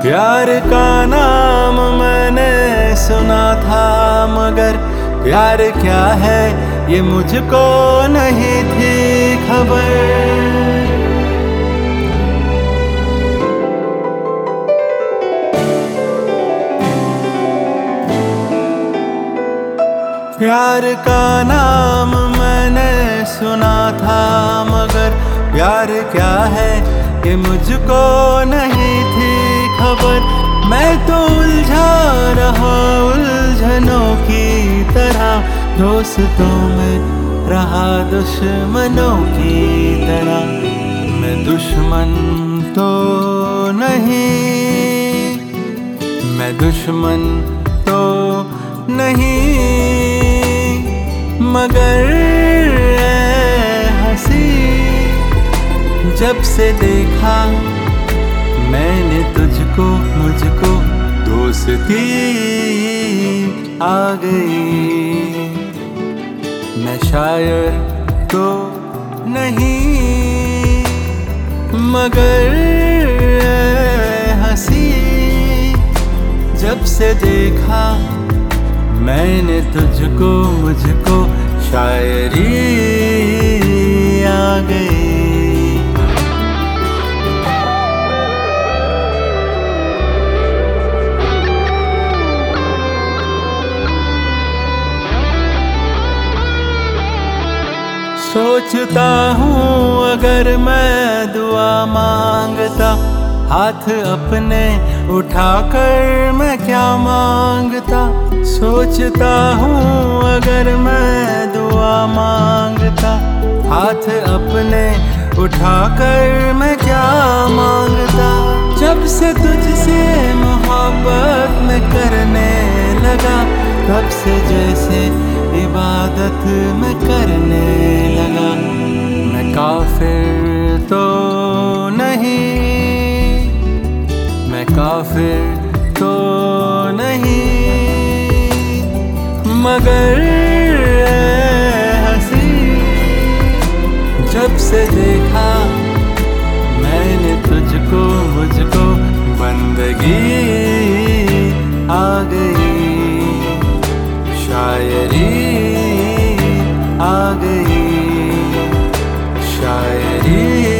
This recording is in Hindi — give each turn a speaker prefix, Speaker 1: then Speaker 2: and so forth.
Speaker 1: प्यार का नाम मैंने सुना था, मगर प्यार क्या है ये मुझको नहीं थी खबर। प्यार का नाम मैंने सुना था, मगर प्यार क्या है ये मुझको नहीं थी खबर। मैं तो उलझा रहा उलझनों की तरह, दोस्तों में रहा दुश्मनों की तरह। मैं दुश्मन तो नहीं, मैं दुश्मन तो नहीं, मगर हंसी जब से देखा मैंने तुझको, मुझको दोस्ती आ गई। मैं शायर तो नहीं, मगर हंसी जब से देखा मैंने तुझको, मुझको शायरी आ गई। सोचता हूँ अगर मैं दुआ मांगता, हाथ अपने उठाकर मैं क्या मांगता। सोचता हूँ अगर मैं दुआ मांगता, हाथ अपने उठाकर मैं क्या मांगता। जब से तुझसे मोहब्बत में करने लगा, तब से जैसे इबादत में करने लगा। मैं काफिर तो नहीं, मैं काफिर तो नहीं, मगर हंसी जब से देखा मैंने तुझको, मुझको बंदगी आ गई। शायरी आ गई, शायरी